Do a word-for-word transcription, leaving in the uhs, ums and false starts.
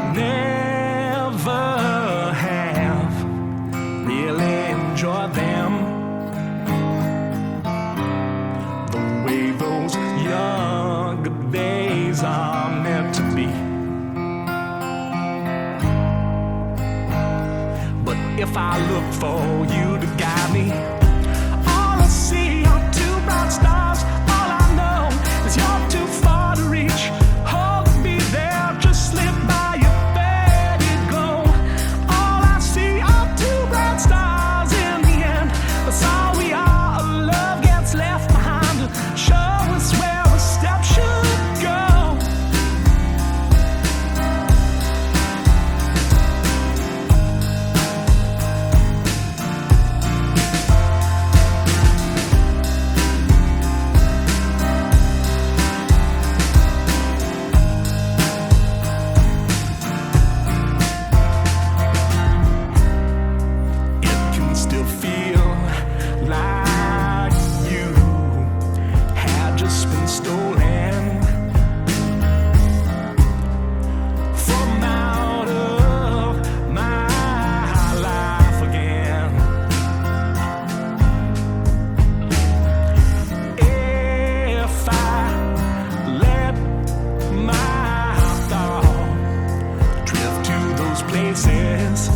never have really enjoyed them the way those younger days are meant to be. But if I look for you to guide me, all I see are two bright stars. All I know is you're too far to reach. Hold me there, just slip by your faded glow. All I see are two bright stars in the end. That's all we are. A love gets left behind to show us where a step should go. It can still feel like you had just been stolen from out of my life again. If I let my thought drift to those places